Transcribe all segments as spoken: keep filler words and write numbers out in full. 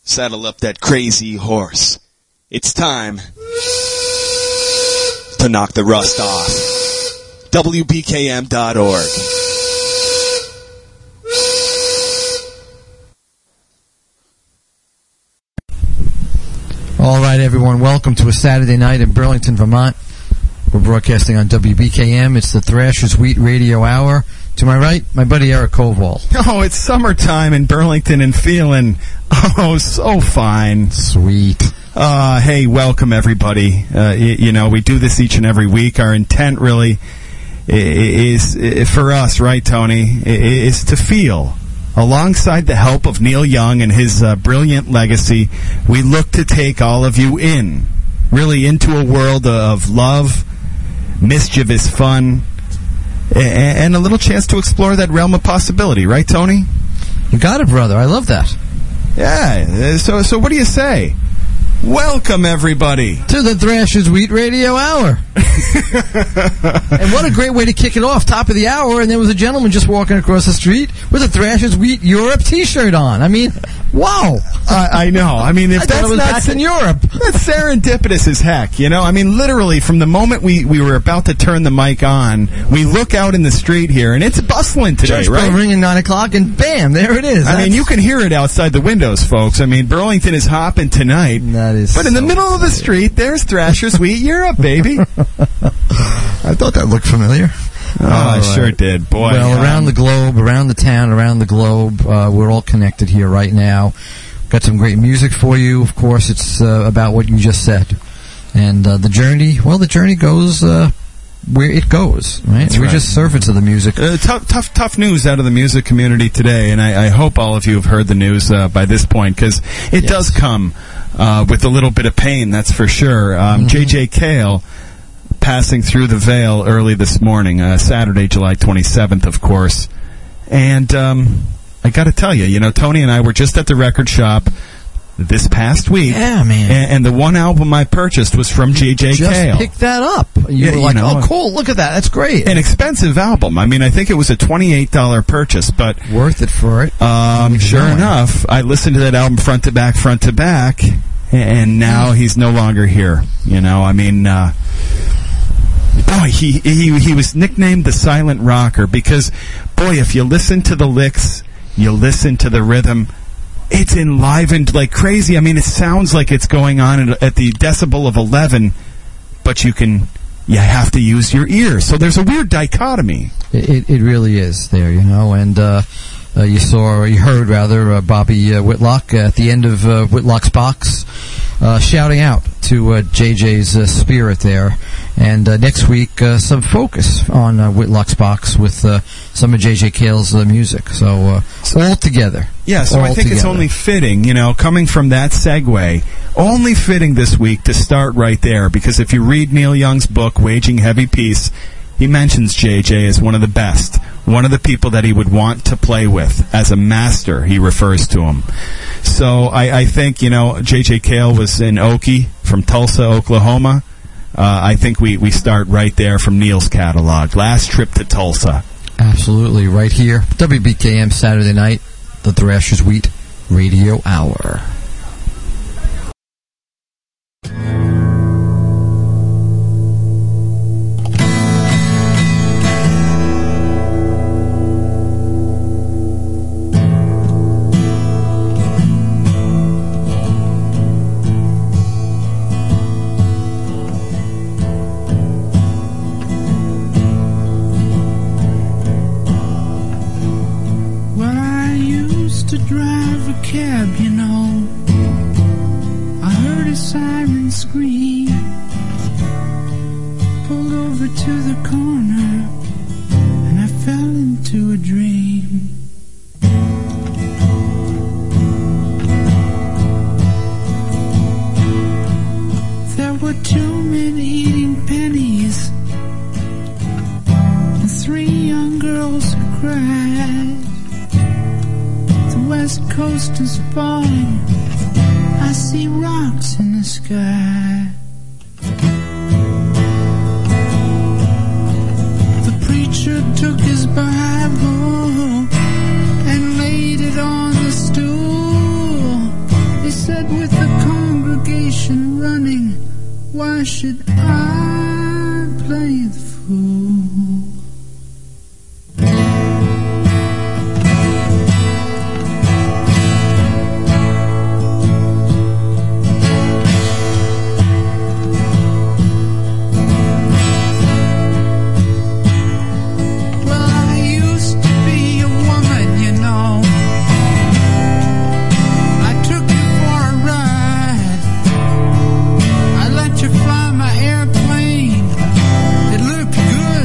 Saddle up that crazy horse. It's time to knock the rust off. W B K M dot org. All right, everyone. Welcome to a Saturday night in Burlington, Vermont. We're broadcasting on W B K M. It's the Thrasher's Wheat Radio Hour. To my right, my buddy Eric Koval. Oh, it's summertime in Burlington and feeling, oh, so fine. Sweet. Uh, hey, welcome, everybody. Uh, you, you know, we do this each and every week. Our intent really is, is for us, right, Tony, is to feel. Alongside the help of Neil Young and his uh, brilliant legacy, we look to take all of you in, really into a world of love, mischievous fun, and a little chance to explore that realm of possibility, right, Tony? You got it, brother. I love that. Yeah, so so what do you say? Welcome, everybody, to the Thrasher's Wheat Radio Hour. And what a great way to kick it off, top of the hour, and there was a gentleman just walking across the street with a Thrasher's Wheat Europe t-shirt on. I mean, wow. I, I know. I mean, if I that's thought it was not back in Europe. That's serendipitous as heck, you know? I mean, literally, from the moment we, we were about to turn the mic on, we look out in the street here, and it's bustling today, Church right? bell ringing nine o'clock, and bam, there it is. I That's... mean, you can hear it outside the windows, folks. I mean, Burlington is hopping tonight. That is But in so the middle of the street, there's Thrasher's Wheat Europe, baby. I thought that looked familiar. Oh, I right. sure did, boy. Well, um, around the globe, around the town, around the globe, uh, we're all connected here right now. Got some great music for you. Of course, it's uh, about what you just said. And uh, the journey, well, the journey goes uh, where it goes, right? That's we right. just surf into the music. Uh, tough, tough, tough news out of the music community today, and I, I hope all of you have heard the news uh, by this point, because it yes. does come uh, with a little bit of pain, that's for sure. Um, mm-hmm. J J Cale passing through the veil early this morning, uh, Saturday, July twenty-seventh, of course. And um, I got to tell you, you know, Tony and I were just at the record shop this past week. Yeah, man. And, and the one album I purchased was from J J Just Cale. Pick that up. You yeah, were like, you know, oh, cool, look at that. That's great. An expensive album. I mean, I think it was a twenty-eight dollars purchase, but worth it for it. Um, sure going. enough, I listened to that album front to back, front to back, and now he's no longer here. You know, I mean, uh, boy, he, he, he was nicknamed the Silent Rocker because, boy, if you listen to the licks, you listen to the rhythm, it's enlivened like crazy. I mean, it sounds like it's going on at, at the decibel of eleven, but you can, you have to use your ears. So there's a weird dichotomy. It, it, it really is there, you know, and uh, uh, you saw, or you heard rather, uh, Bobby uh, Whitlock uh, at the end of uh, Whitlock's box uh, shouting out to uh, J J's uh, spirit there. And uh, next week, uh, some focus on uh, Whitlock's box with uh, some of J J Cale's uh, music. So, uh, all together. Yeah, so all I think together. It's only fitting, you know, coming from that segue, only fitting this week to start right there, because if you read Neil Young's book, Waging Heavy Peace, he mentions J J as one of the best, one of the people that he would want to play with. As a master, he refers to him. So I, I think, you know, J J Cale was in Okie from Tulsa, Oklahoma. Uh, I think we, we start right there from Neil's catalog. Last Trip to Tulsa. Absolutely, right here. W B K M Saturday night, the Thrasher's Wheat Radio Hour. said with the congregation running, why should I play the fool? Fly my airplane. It looked good.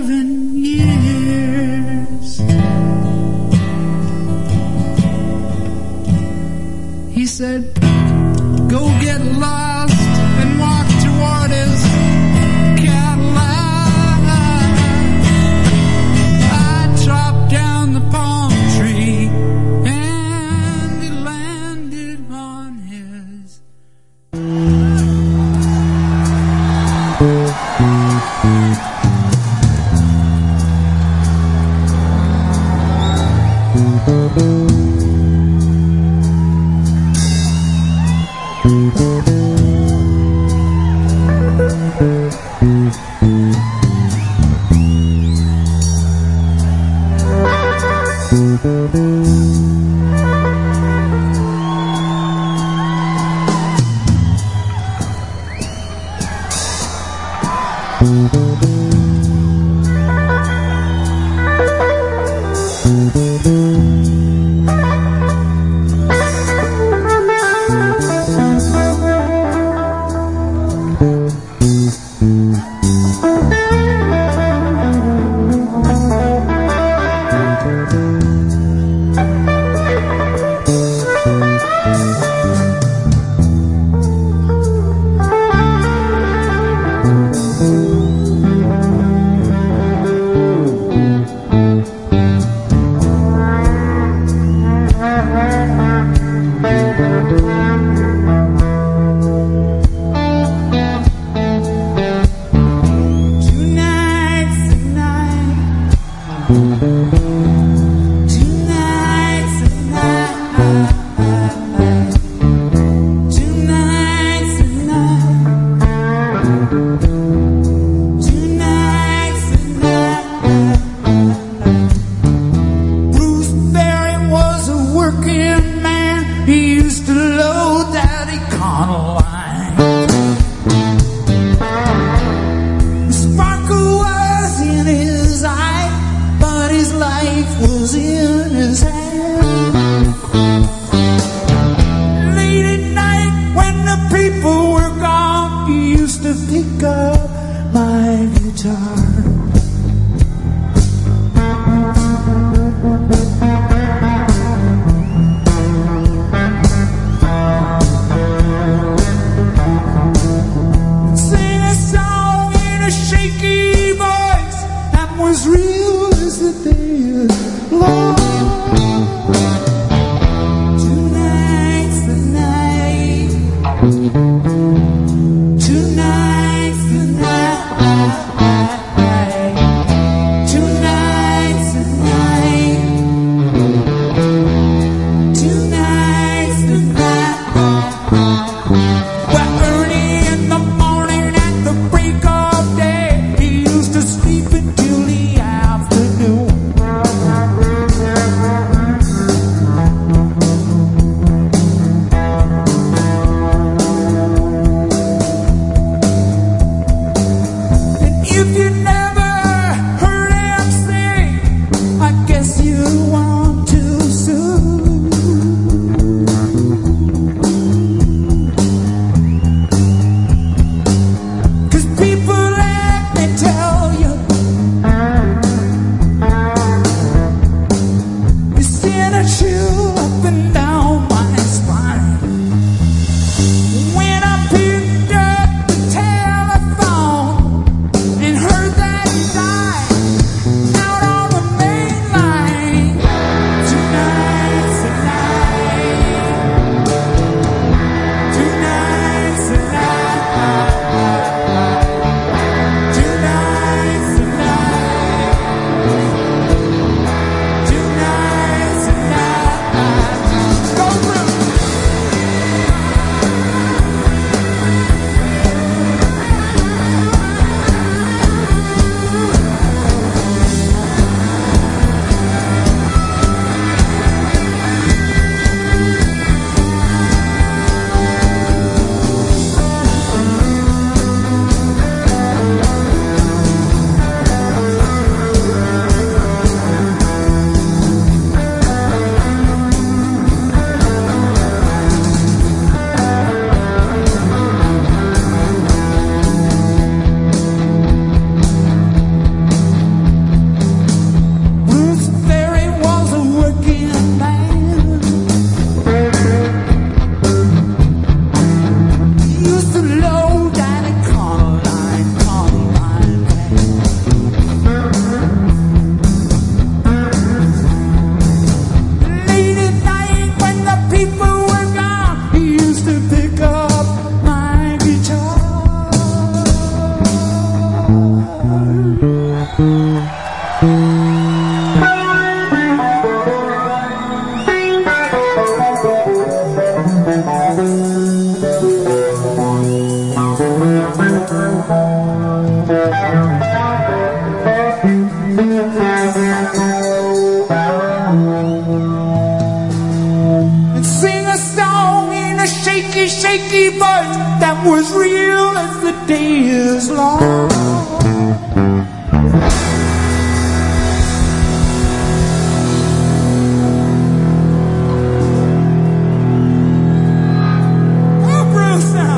seven years. He said, go get lost and walk toward his Cadillac. I chopped down the palm tree and he landed on his. Sleep until the afternoon. And sing a song in a shaky, shaky voice that was real as the day is long. Oh, Bruce, now.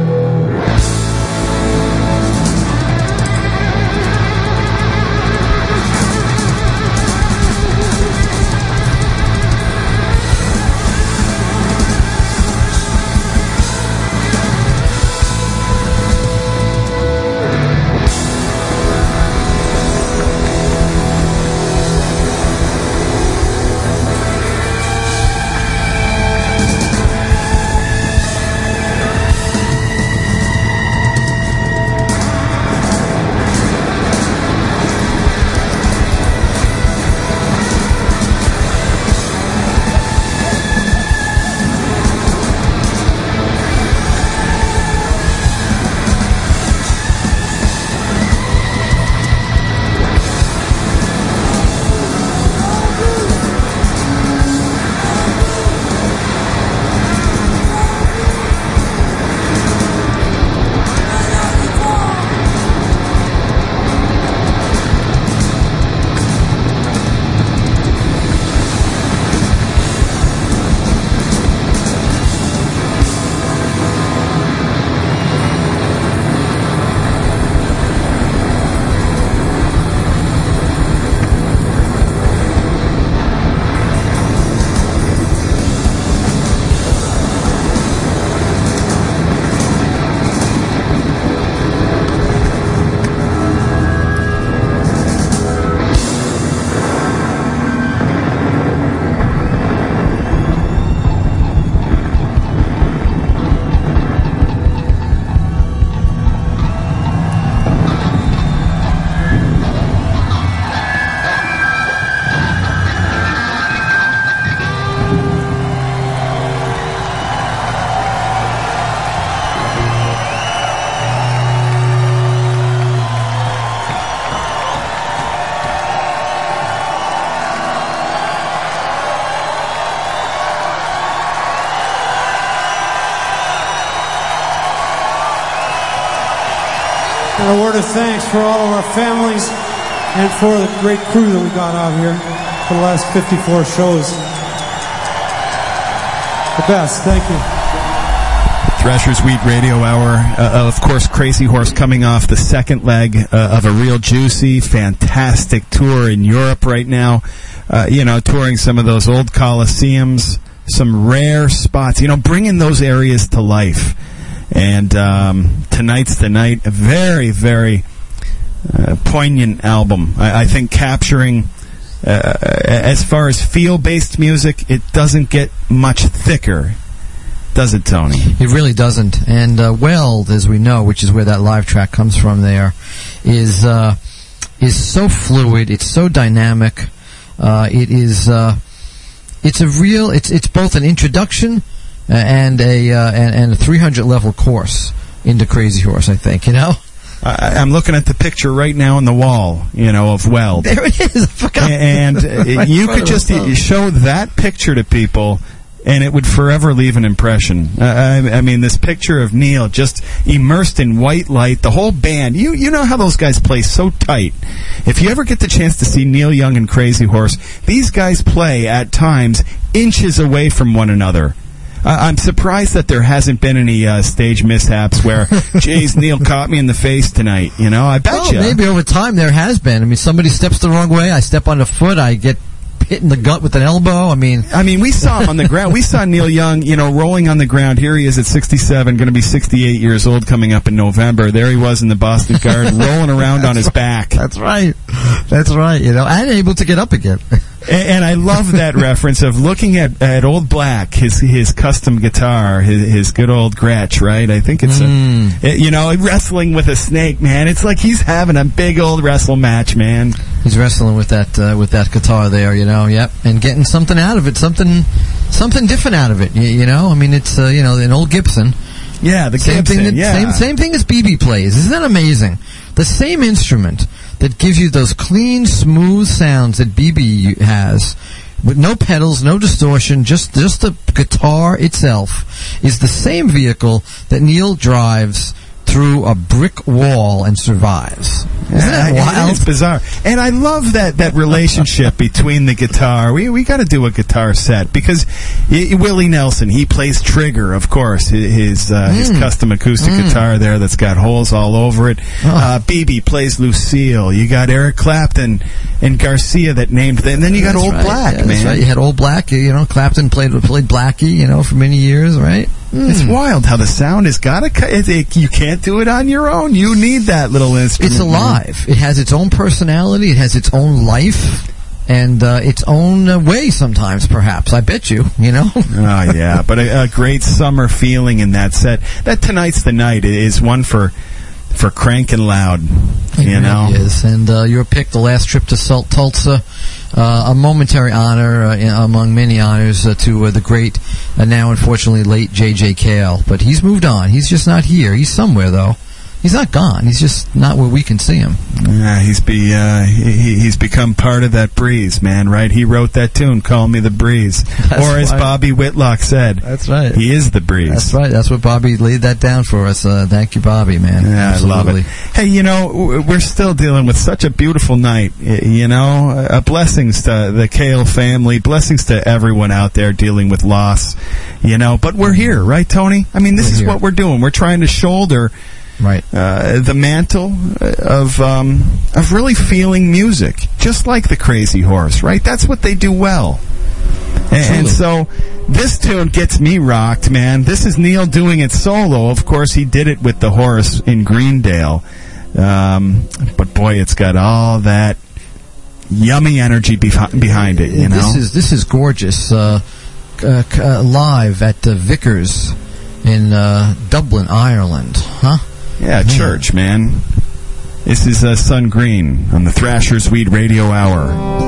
And a word of thanks for all of our families and for the great crew that we got out here for the last fifty-four shows. The best. Thank you. Thrasher's Wheat Radio Hour. Uh, of course, Crazy Horse coming off the second leg uh, of a real juicy, fantastic tour in Europe right now. Uh, you know, touring some of those old Coliseums, some rare spots, you know, bringing those areas to life. And um, tonight's the night. A very, very uh, poignant album. I, I think capturing, uh, as far as feel-based music, it doesn't get much thicker. Does it, Tony? It really doesn't. And uh, Weld, as we know, which is where that live track comes from there, is uh, is so fluid. It's so dynamic. Uh, it is. Uh, it's a real. It's it's both an introduction uh, and a uh, and, and a three hundred level course into Crazy Horse. I think you know. I, I'm looking at the picture right now on the wall, you know, of Weld. There it is. I forgot. And uh, you could just uh, show that picture to people, and it would forever leave an impression. Uh, I, I mean, this picture of Neil just immersed in white light, the whole band. You you know how those guys play so tight. If you ever get the chance to see Neil Young and Crazy Horse, these guys play at times inches away from one another. Uh, I'm surprised that there hasn't been any uh, stage mishaps where, geez, Neil caught me in the face tonight. You know, I bet well, you. Maybe over time there has been. I mean, somebody steps the wrong way, I step on the foot, I get hit in the gut with an elbow. I mean, I mean, we saw him on the ground. We saw Neil Young, you know, rolling on the ground. Here he is at sixty-seven, going to be sixty-eight years old coming up in November. There he was in the Boston Garden, rolling around on his back. That's right. That's right. You know, and able to get up again. And, and I love that reference of looking at, at old Black, his his custom guitar, his, his good old Gretsch, right? I think it's, Mm. a, it- you know, wrestling with a snake, man. It's like he's having a big old wrestle match, man. He's wrestling with that uh, with that guitar there, you know. Yep, and getting something out of it, something something different out of it. You, you know, I mean, it's uh, you know an old Gibson. Yeah, the Same Gibson, thing. That, yeah. Same same thing as B B plays. Isn't that amazing? The same instrument that gives you those clean, smooth sounds that B B has, with no pedals, no distortion, just just the guitar itself, is the same vehicle that Neil drives through a brick wall and survives. Isn't that Yeah, wild? It's bizarre, and I love that that relationship between the guitar. We we got to do a guitar set because y- Willie Nelson, he plays Trigger, of course, his his, uh, his Mm. custom acoustic Mm. guitar there that's got holes all over it. Oh. Uh, B B plays Lucille. You got Eric Clapton and Garcia that named them. And then you got That's Old right. Black, Yeah, that's man. right. You had Old Black. You know, Clapton played played Blackie. You know, for many years, right? It's Mm. wild how the sound has got to. You can't do it on your own. You need that little instrument. It's alive. It has its own personality. It has its own life. And uh, its own uh, way sometimes, perhaps. I bet you, you know? Oh, yeah. But a, a great summer feeling in that set. That Tonight's the Night is one for for cranking loud, It you know? really is. And uh, your pick, The Last Trip to Salt Tulsa, uh, a momentary honor uh, in, among many honors uh, to uh, the great, uh, now unfortunately late J J Cale. But he's moved on. He's just not here. He's somewhere, though. He's not gone. He's just not where we can see him. Yeah, he's be uh, he, he's become part of that breeze, man. Right? He wrote that tune, "Call Me the Breeze," That's or as right. Bobby Whitlock said, That's right. he is the breeze. That's right. That's what Bobby laid that down for us. Uh, thank you, Bobby, man. Yeah, Absolutely. I love it. Hey, you know, w- we're still dealing with such a beautiful night. y- You know, uh, blessings to the Cale family, blessings to everyone out there dealing with loss. You know, but we're here, right, Tony? I mean, this We're is here. what we're doing. We're trying to shoulder Right. uh, the mantle of um, of really feeling music, just like the Crazy Horse, right? That's what they do well. And, and so this tune gets me rocked, man. This is Neil doing it solo. Of course, he did it with the Horse in Greendale. Um, but boy, it's got all that yummy energy behi- behind it, you know? This is this is gorgeous. Uh, uh, c- uh, live at the Vickers in uh, Dublin, Ireland. Huh? Yeah, church, man. This is uh, Sun Green on the Thrasher's Weed Radio Hour.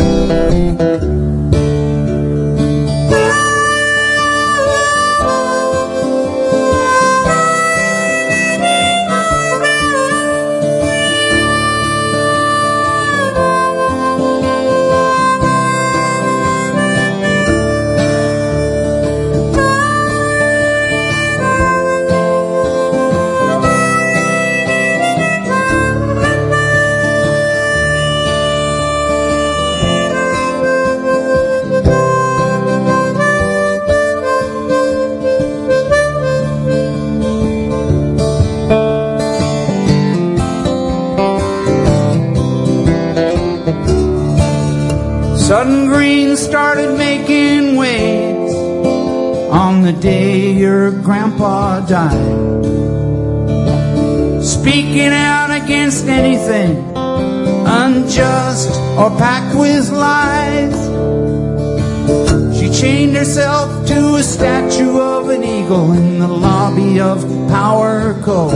Sudden Green started making waves on the day your grandpa died, speaking out against anything unjust or packed with lies. She chained herself to a statue of an eagle in the lobby of Power Co.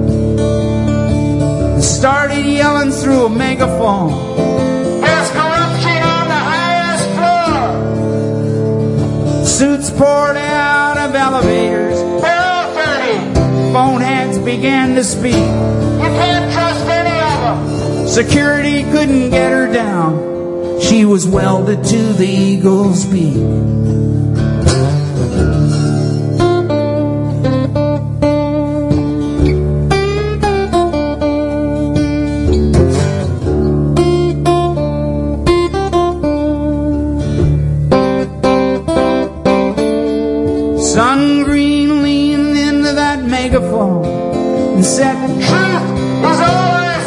and started yelling through a megaphone, "There's corruption on the highest floor." Suits poured out of elevators. "They're all dirty." Phone heads began to speak. "You can't trust any of them." Security couldn't get her down. She was welded to the eagle's beak. Sun Green leaned into that megaphone and said, "Truth is all I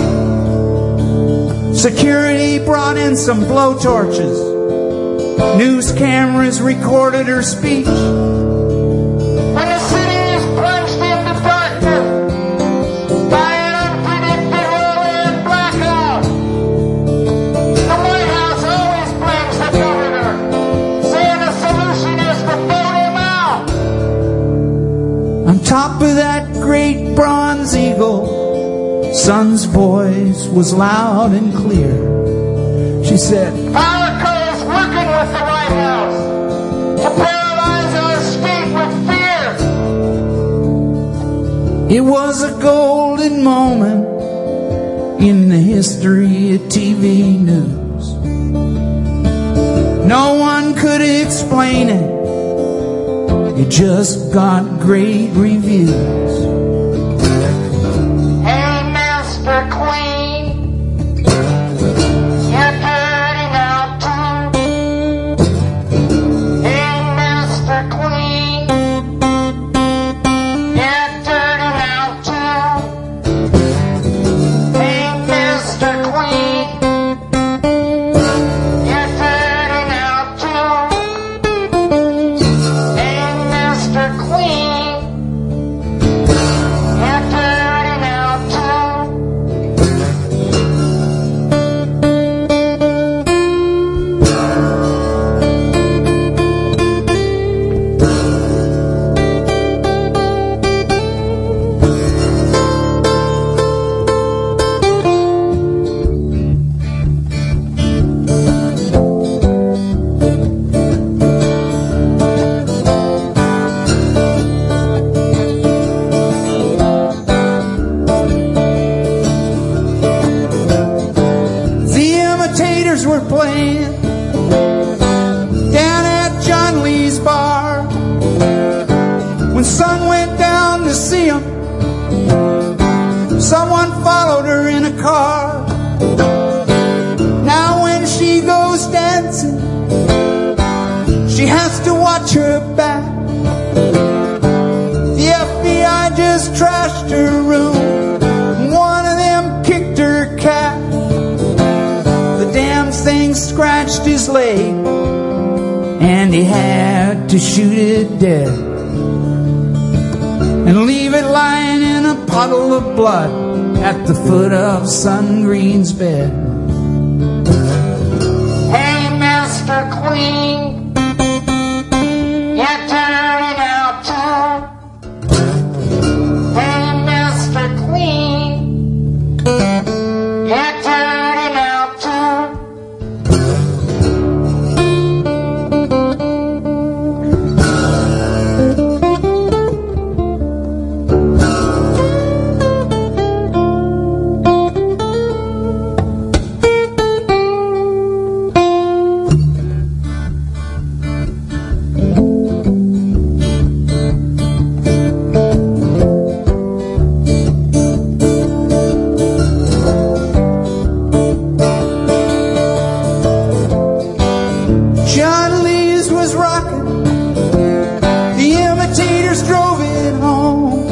see." Security brought in some blowtorches. News cameras recorded her speech. "When the city is plunged into darkness by an unpredictable and blackout, the White House always blames top of that great bronze eagle, Son's voice was loud and clear. She said, Palico is working with the White House to paralyze our state with fear. It was a golden moment in the history of T V news. No one could explain it. It just got great reviews. Hey, Mister Queen, you're dirty now too. Hey, Mister Queen, you're dirty now too. Hey, Mister Queen, you're dirty now too. Hey, Mister Queen, you're dirty now too. The Imitators were playing down at John Lee's bar. When Son went down to see him, someone followed her in a car. Now when she goes dancing, she has to watch her back. The F B I just trashed her room. One of them kicked her cat. The damn thing scratched his leg, and he had to shoot it dead and leave it lying in a puddle of blood at the foot of Son Green's bed. Hey, Mister Queen, you're dirty now too. Hey, Mister Queen, you're dirty now too. John Lee's was rocking. The Imitators drove it home.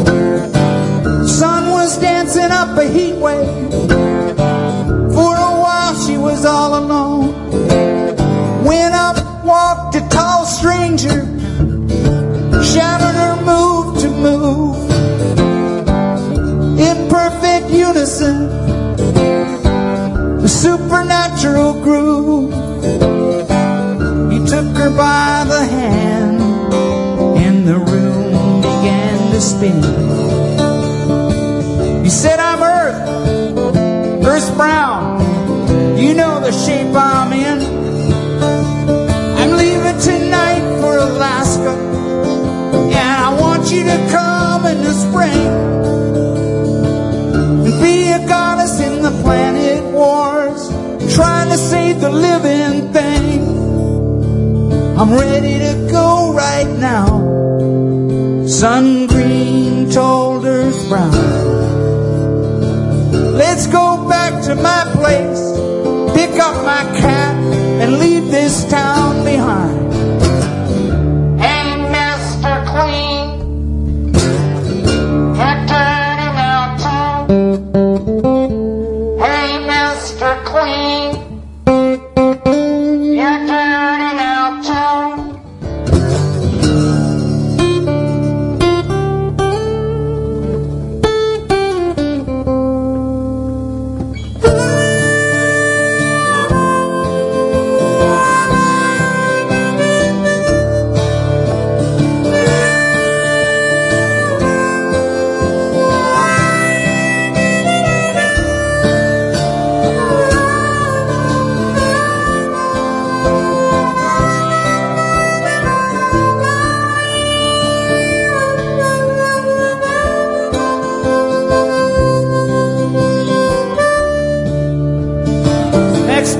Son was dancing up a heat wave. For a while she was all alone. When up walked a tall stranger, shouted her move to move. In perfect unison, the supernatural groove. He took her by the hand, and the room began to spin. He said, I'm Earth, Earth's brown. You know the shape I'm in. I'm leaving tonight for Alaska, and I want you to come in the spring and be a goddess in the planet wars, trying to save the living thing. I'm ready to go right now, Son Green told Earth Brown. Let's go back to my place, pick up my cat, and leave this town behind. Hey, Mister Queen, you're dirty now too. Hey, Mister Queen, you're dirty now too.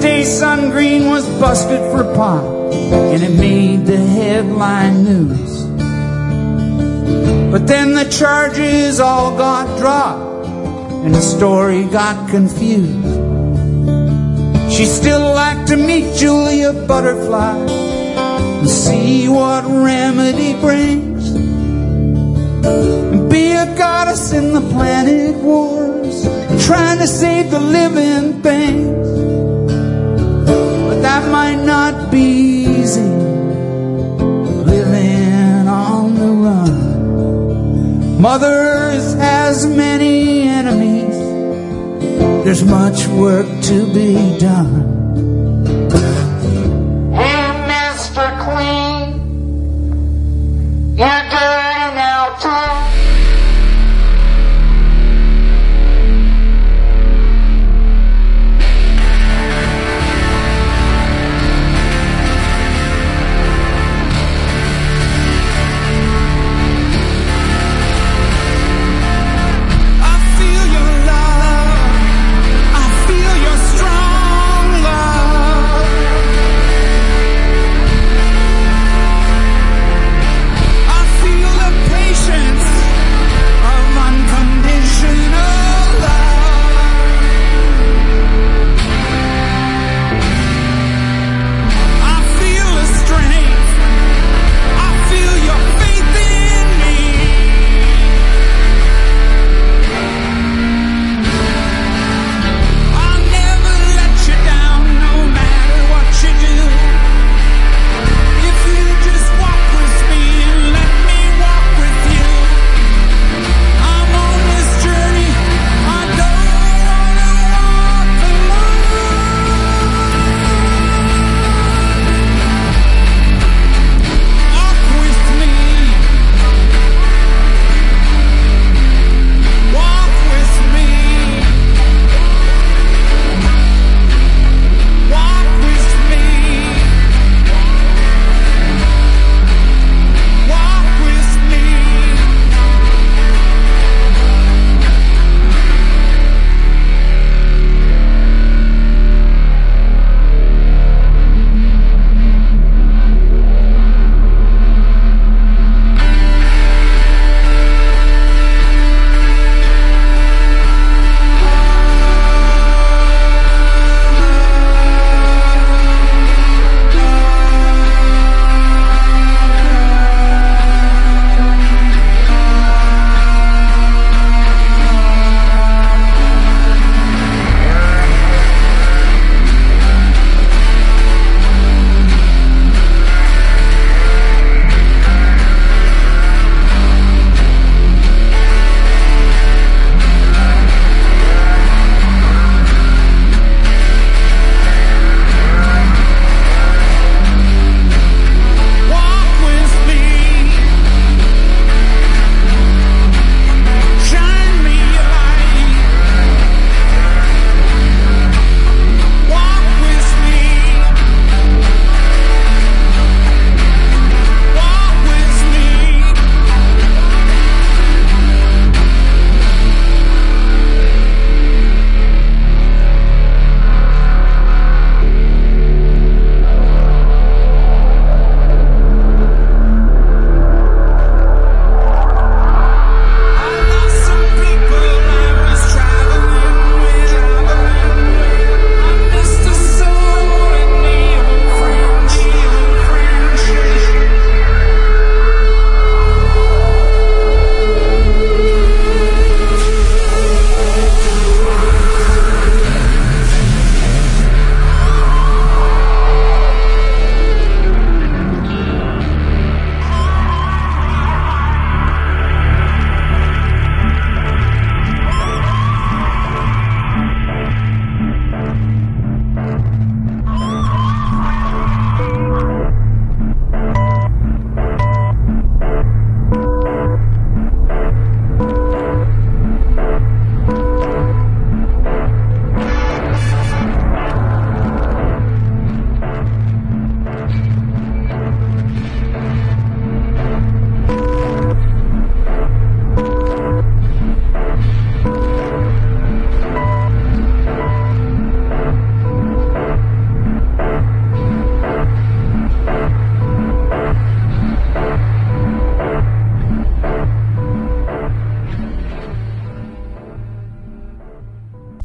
J. Sun Green was busted for pot, and it made the headline news. But then the charges all got dropped, and the story got confused. She still liked to meet Julia Butterfly and see what remedy brings, and be a goddess in the planet wars, trying to save the living things. But that might not be easy, living on the run. Mothers has many enemies, there's much work to be done. Hey, Mister Clean, you're dirty now too. I feel your love, I feel your strong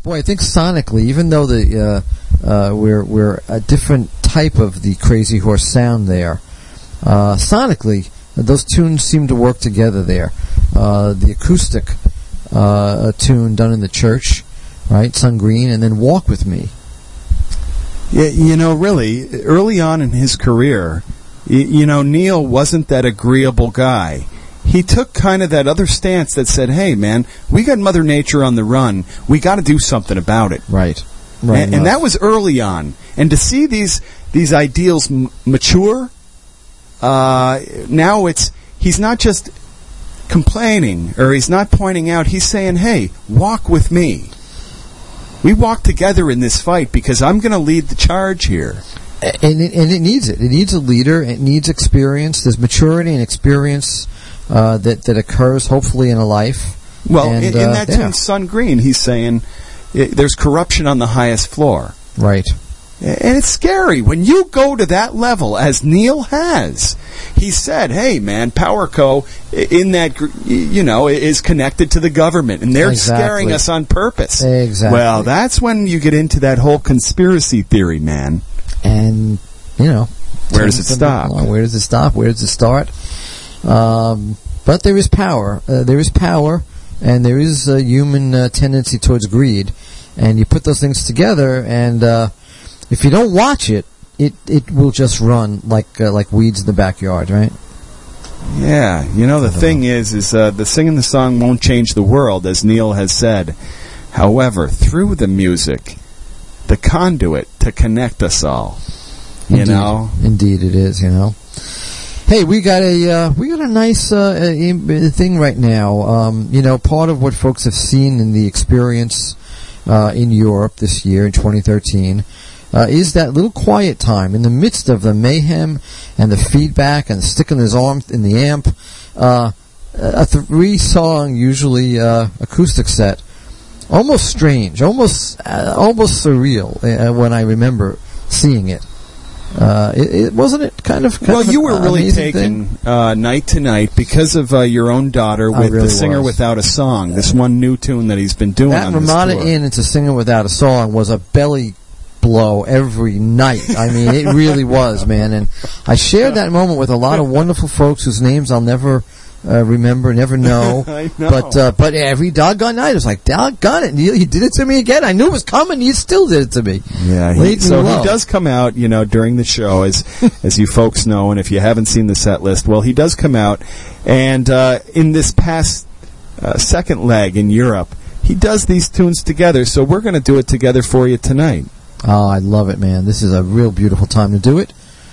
Boy, I think sonically, even though the uh, uh, we're we're a different type of the Crazy Horse sound there, uh, sonically those tunes seem to work together there. Uh, the acoustic uh, tune done in the church, right? Sun Green, and then Walk With Me. Yeah, you know, really, early on in his career, y- you know, Neil wasn't that agreeable guy. He took kind of that other stance that said, hey, man, we got Mother Nature on the run. We got to do something about it. Right. Right. And, and that was early on. And to see these these ideals m- mature, uh, now it's he's not just complaining or he's not pointing out. He's saying, hey, walk with me. We walk together in this fight because I'm going to lead the charge here. And it, and it needs it. It needs a leader. It needs experience. There's maturity and experience uh, that, that occurs, hopefully, in a life. Well, and, in, in uh, that yeah. tune, Sun Green, he's saying it, there's corruption on the highest floor. Right. And it's scary. When you go to that level, as Neil has, he said, hey, man, PowerCo, in that, gr- you know, is connected to the government, and they're Exactly. scaring us on purpose. Exactly. Well, that's when you get into that whole conspiracy theory, man. And, you know. Where does it stop? Where does it stop? Where does it start? Um, but there is power. Uh, there is power, and there is a human uh, tendency towards greed. And you put those things together, and uh, if you don't watch it, it, it will just run like uh, like weeds in the backyard, right? Yeah, you know, the thing is, is uh, the singing the song won't change the world, as Neil has said. However, through the music, the conduit to connect us all. You Indeed. know? Indeed it is, you know. Hey, we got a uh, we got a nice uh, uh, thing right now. Um, you know, part of what folks have seen in the experience uh, in Europe this year in twenty thirteen uh, is that little quiet time in the midst of the mayhem and the feedback and sticking his arm in the amp. Uh, a three-song, usually uh, acoustic set, almost strange, almost uh, almost surreal uh, when I remember seeing it. Uh, it, it wasn't it kind of kind well, of you were an really amazing taken thing? uh, night to night because of uh, your own daughter I with really the Singer was. Without a Song. This one new tune that he's been doing That on this Ramada tour. Inn into Singer Without a Song was a belly blow every night. I mean, it really was, man. And I shared that moment with a lot of wonderful folks whose names I'll never uh, remember, never know. I know. But uh, but every doggone night, it was like, doggone it, Neil, you did it to me again. I knew it was coming. You still did it to me. Yeah, he, Laid me so low. he does come out, you know, during the show, as as you folks know, and if you haven't seen the set list, well, he does come out, and uh, in this past uh, second leg in Europe, he does these tunes together, so we're going to do it together for you tonight. Oh, I love it, man. This is a real beautiful time to do it.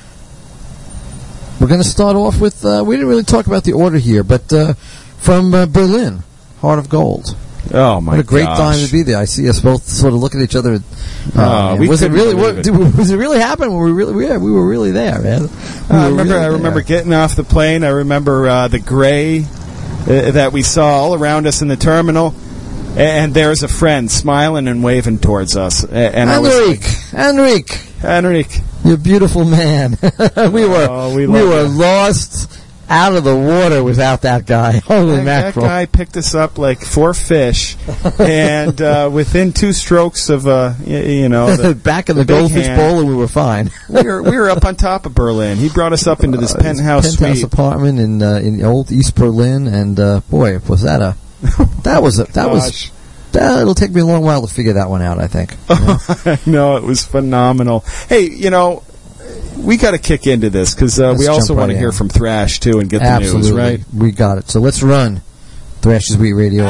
We're going to start off with, uh, we didn't really talk about the order here, but uh, from uh, Berlin, Heart of Gold. Oh, my What a great gosh. time to be there. I see us both sort of look at each other. Uh, Oh, man. we was it couldn't really? believe What, it. did- was it really happening? Were we really? We, we were really there, man. We Uh, I were remember. really I remember there. getting off the plane. I remember uh, the gray uh, that we saw all around us in the terminal, and there's a friend smiling and waving towards us. A- And I was Enrique, Enrique, like, Enrique, you beautiful man. we were Oh, we we, love were you. lost out of the water without that guy. Holy that, that mackerel! guy picked us up like four fish, and uh, within two strokes of uh, y- you know, the, Back in the, big goldfish hand. bowl, and we were fine. we were we were up on top of Berlin. He brought us up into this Uh, penthouse, penthouse suite. apartment in uh, in old East Berlin, and uh, boy, was that a that was a that was Gosh. that, it'll take me a long while to figure that one out. I think. No, it was phenomenal. Hey, you know, we got to kick into this because uh, Let's we also jump want to right hear in. from Thrash too and get the Absolutely, news, right? we got it. So let's run Thrash's Beat Radio.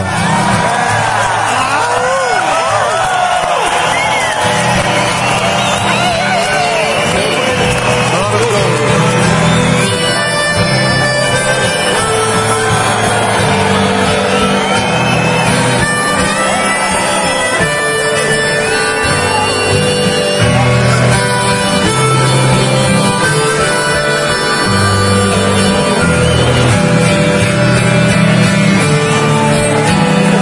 Thank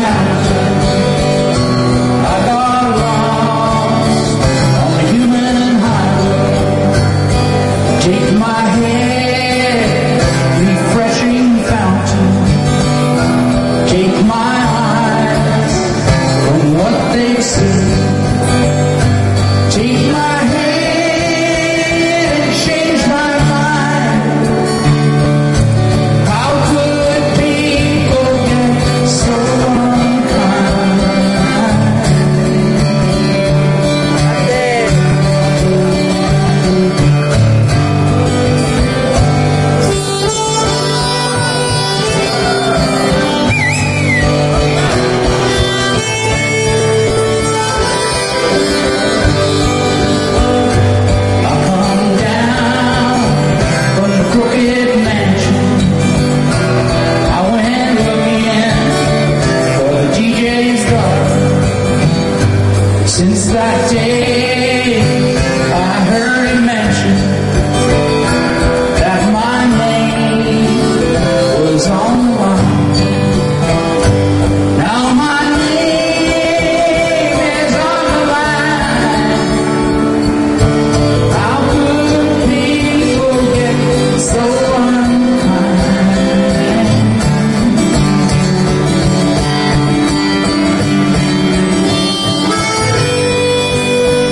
Thank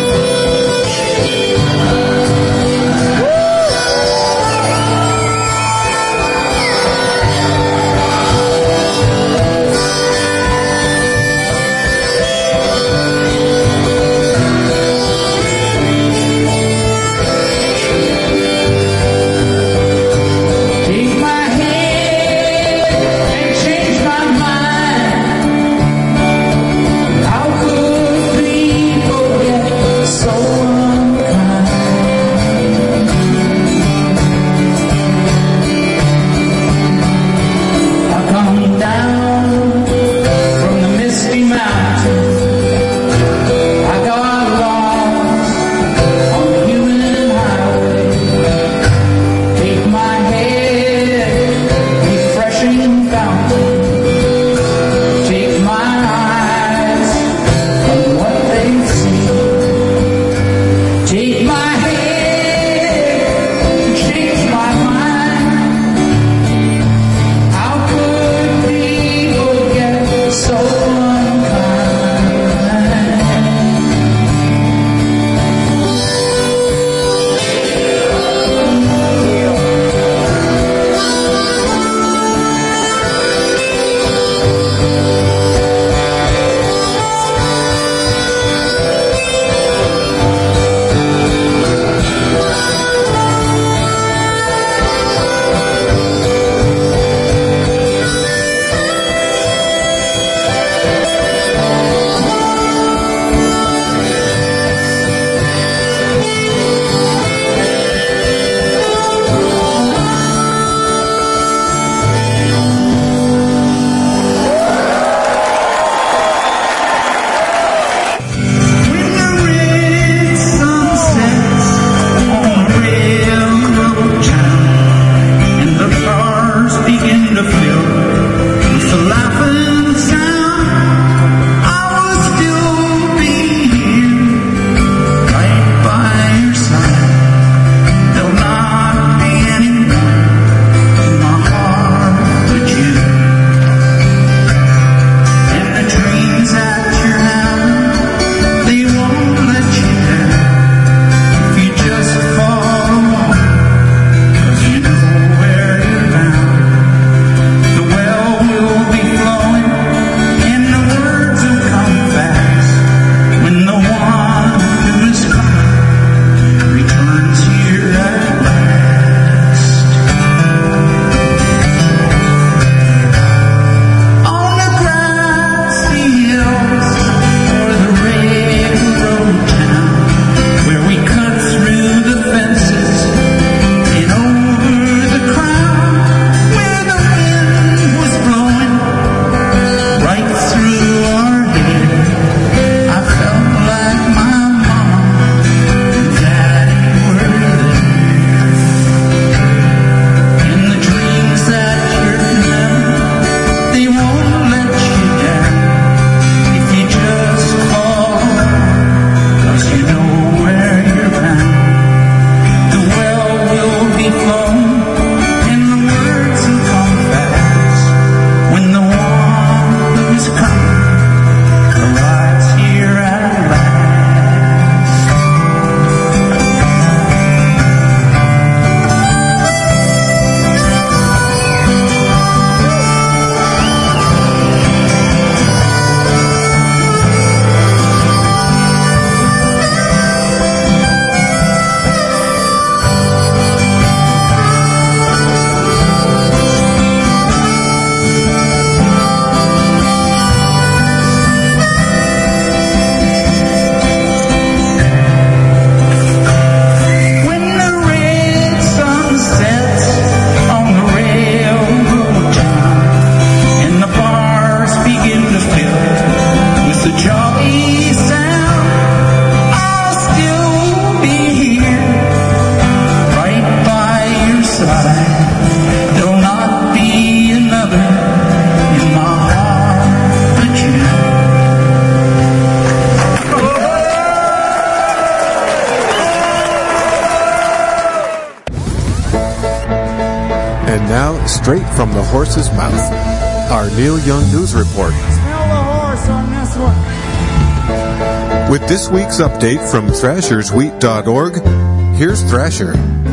straight from the horse's mouth. Our Neil Young News Report. Smell the horse on this one. With this week's update from thrashers wheat dot org, here's Thrasher.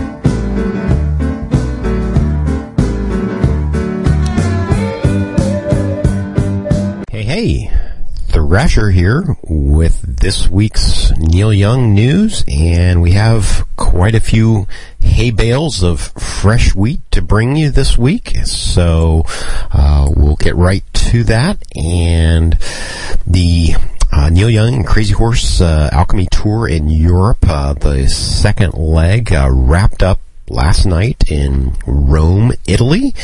Hey, hey. Thrasher here with this week's Neil Young news, and we have quite a few hay bales of fresh wheat to bring you this week, so uh, we'll get right to that. And the uh, Neil Young and Crazy Horse uh, Alchemy Tour in Europe, uh, the second leg, uh, wrapped up last night in Rome, Italy.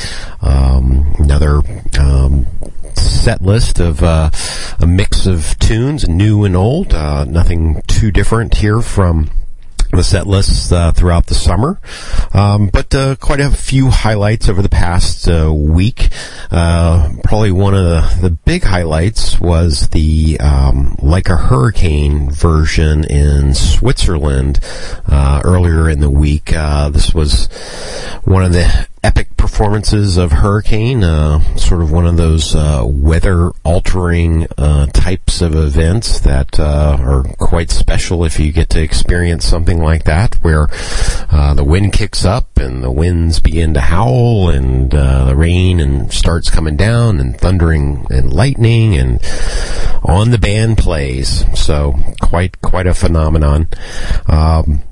Um, another um, set list of uh, a mix of tunes, new and old. Uh, nothing too different here from the set lists uh, throughout the summer, um, but uh, quite a few highlights over the past uh, week. Uh, probably one of the, the big highlights was the um, Like a Hurricane version in Switzerland uh, earlier in the week. Uh, this was one of the epic performances of Hurricane, uh, sort of one of those uh, weather-altering uh, types of events that uh, are quite special if you get to experience something like that, where uh, the wind kicks up and the winds begin to howl and uh, the rain and starts coming down and thundering and lightning and on the band plays. So quite quite a phenomenon. Um,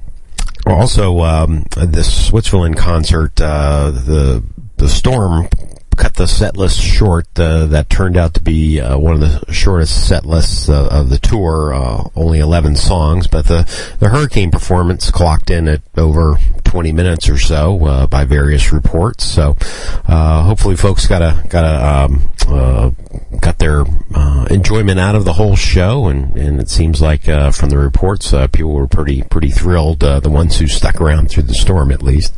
Also, um, this Switzerland concert, uh, the the storm cut the set list short. Uh, that turned out to be uh, one of the shortest set lists uh, of the tour, uh, only eleven songs. But the, the Hurricane performance clocked in at over twenty minutes or so uh, by various reports. So uh, hopefully, folks got a got a um, uh, got their uh, enjoyment out of the whole show, and, and it seems like uh, from the reports, uh, people were pretty pretty thrilled. Uh, the ones who stuck around through the storm, at least.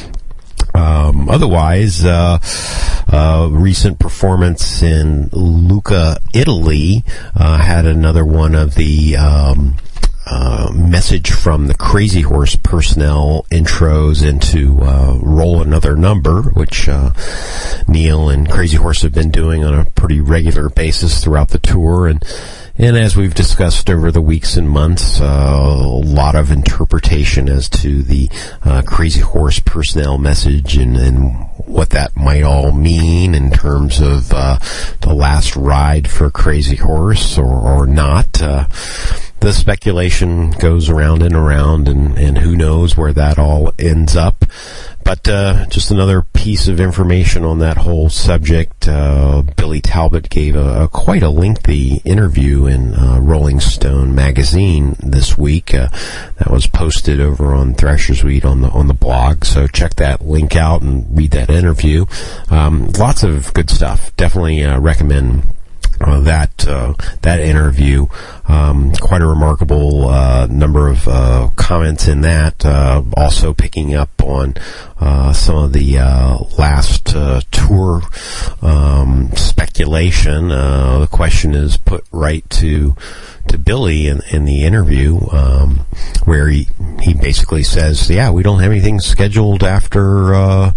Um, otherwise, uh, uh, recent performance in Lucca, Italy, uh, had another one of the, um, uh, message from the Crazy Horse personnel intros into, uh, Roll Another Number, which, uh, Neil and Crazy Horse have been doing on a pretty regular basis throughout the tour. And, And as we've discussed over the weeks and months, uh, a lot of interpretation as to the uh, Crazy Horse personnel message and, and what that might all mean in terms of uh, the last ride for Crazy Horse or, or not. Uh, the speculation goes around and around, and, and who knows where that all ends up. But uh, just another piece of information on that whole subject. Uh, Billy Talbot gave a, a quite a lengthy interview in uh, Rolling Stone magazine this week. Uh, that was posted over on Thrasher's Wheat on the on the blog. So check that link out and read that interview. Um, lots of good stuff. Definitely uh, recommend. Uh, that uh, that interview, um, quite a remarkable uh, number of uh, comments in that. Uh, also picking up on uh, some of the uh, last uh, tour um, speculation. Uh, the question is put right to to Billy in, in the interview, um, where he he basically says, "Yeah, we don't have anything scheduled after." Uh,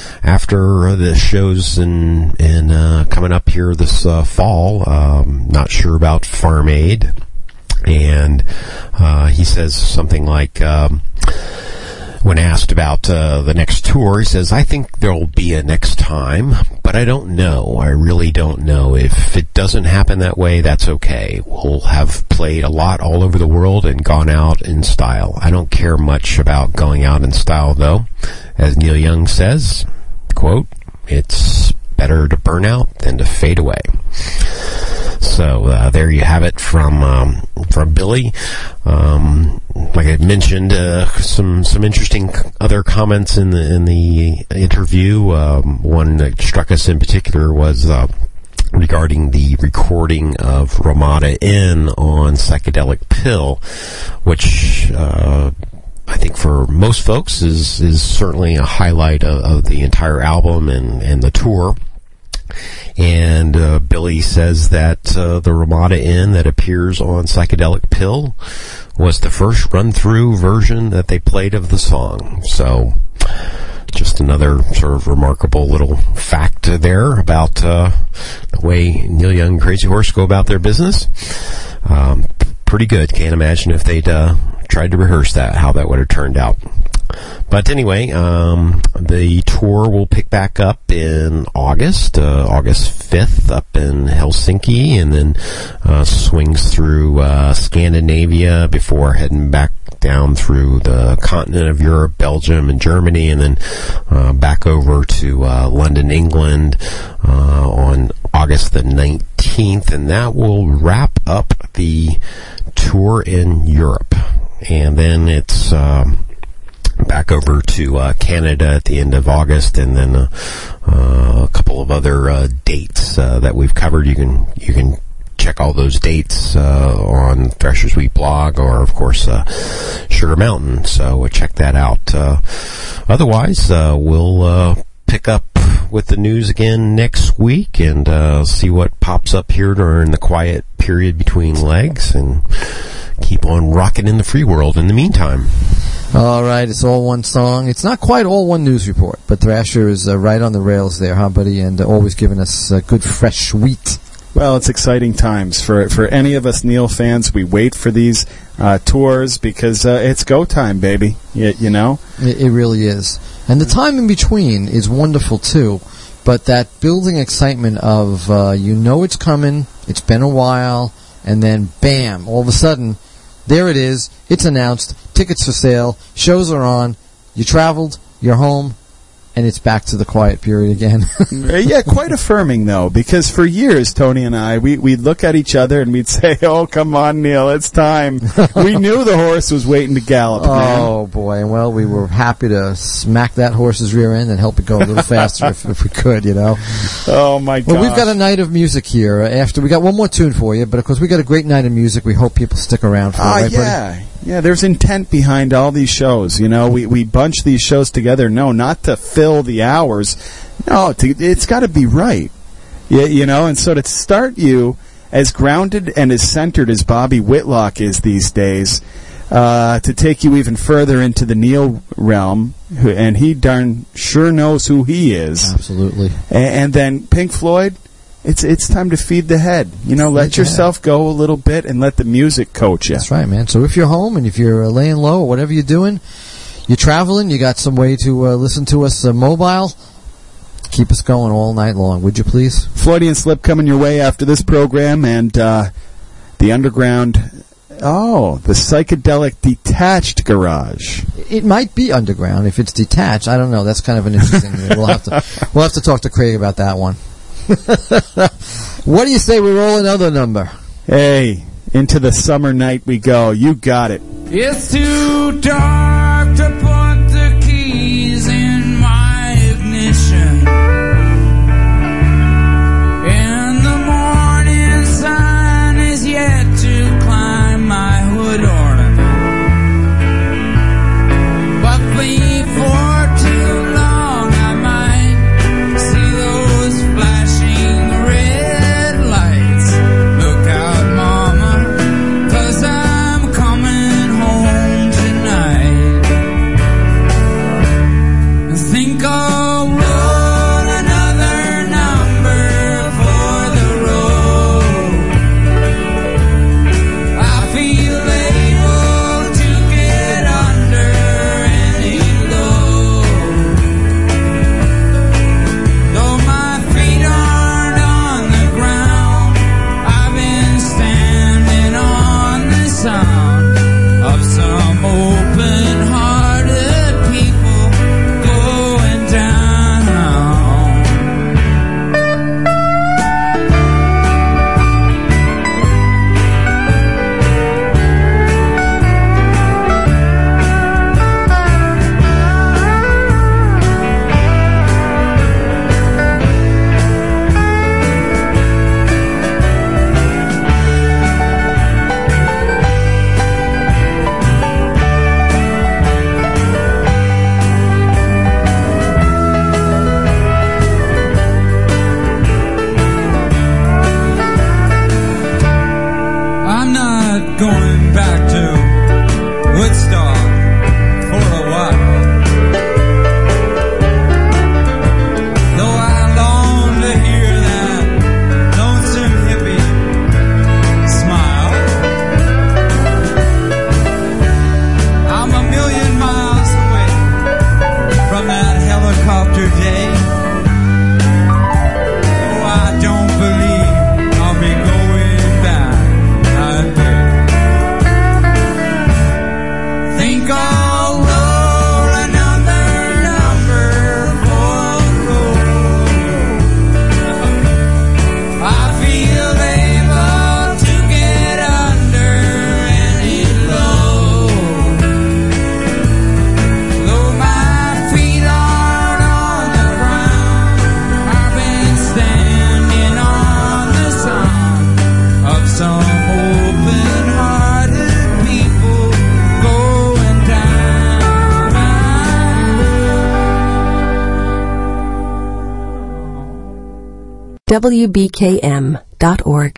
After the shows in, in uh, coming up here this uh, fall, um, not sure about Farm Aid, and uh, he says something like, um, when asked about uh, the next tour, he says, "I think there'll be a next time, but I don't know. I really don't know. If it doesn't happen that way, that's okay. We'll have played a lot all over the world and gone out in style. I don't care much about going out in style, though. As Neil Young says, quote, it's better to burn out than to fade away." So uh, there you have it from um, from Billy. Um, like I mentioned, uh, some some interesting other comments in the in the interview. Um, one that struck us in particular was uh, regarding the recording of Ramada Inn on Psychedelic Pill, which uh, I think for most folks is is certainly a highlight of, of the entire album and, and the tour. And uh, Billy says that uh, the Ramada Inn that appears on Psychedelic Pill was the first run-through version that they played of the song. So just another sort of remarkable little fact there about uh, the way Neil Young and Crazy Horse go about their business. Um, pretty good. Can't imagine if they'd uh, tried to rehearse that, how that would have turned out. But anyway, um, the tour will pick back up in August, uh, August fifth up in Helsinki, and then uh, swings through uh, Scandinavia before heading back down through the continent of Europe, Belgium, and Germany, and then uh, back over to uh, London, England uh, on August the nineteenth, and that will wrap up the tour in Europe. And then it's um, back over to uh, Canada at the end of August, and then uh, uh, a couple of other uh, dates uh, that we've covered. You can you can check all those dates uh, on Thrasher's Wheat blog, or of course uh, Sugar Mountain. So uh, check that out. Uh, otherwise, uh, we'll uh, pick up with the news again next week and uh, see what pops up here during the quiet period between legs, and keep on rocking in the free world in the meantime. All right, it's all one song. It's not quite all one news report, but Thrasher is uh, right on the rails there, huh, buddy? And uh, always giving us uh, good, fresh wheat. Well, it's exciting times for for any of us Neil fans. We wait for these uh, tours because uh, it's go time, baby. You, you know, it, it really is, and the time in between is wonderful too. But that building excitement of uh, you know it's coming, it's been a while, and then bam, all of a sudden, there it is. It's announced. Tickets for sale. Shows are on. You traveled. You're home. And it's back to the quiet period again. Yeah, quite affirming, though, because for years, Tony and I, we, we'd look at each other and we'd say, oh, come on, Neil, it's time. We knew the horse was waiting to gallop, man. Oh, boy. And, well, we were happy to smack that horse's rear end and help it go a little faster if, if we could, you know. Oh, my God. Well, we've got a night of music here. After We got one more tune for you, but, of course, we got a great night of music. We hope people stick around for Ah, it, right, yeah. buddy? Yeah, there's intent behind all these shows. You know, we, we bunch these shows together. No, not to fill the hours. No, to, it's got to be right. Yeah, you know, and so to start you as grounded and as centered as Bobby Whitlock is these days, uh, to take you even further into the Neil realm, who, and he darn sure knows who he is. Absolutely. And, and then Pink Floyd. It's it's time to feed the head. You know, let yourself go a little bit and let the music coach you. That's right, man. So if you're home and if you're uh, laying low or whatever you're doing, you're traveling, you got some way to uh, listen to us uh, mobile, keep us going all night long, would you please? Floydian Slip coming your way after this program, and uh, the underground, oh, the psychedelic detached garage. It might be underground if it's detached. I don't know. That's kind of an interesting thing. We'll have to we'll have to talk to Craig about that one. What do you say we roll another number? Hey, into the summer night we go. You got it. It's too dark to put the keys in my ignition. And the morning sun is yet to climb my hood ornament. But before too long I might see those flashing red lights. Look out, mama, 'cause I'm coming home tonight. Think I'll roll another number for the road. I feel able to get under any load. Though my feet aren't on the ground, I've been standing on the sound of some open-hearted people going down. I'm not going back to Woodstock for a while. W B K M dot org.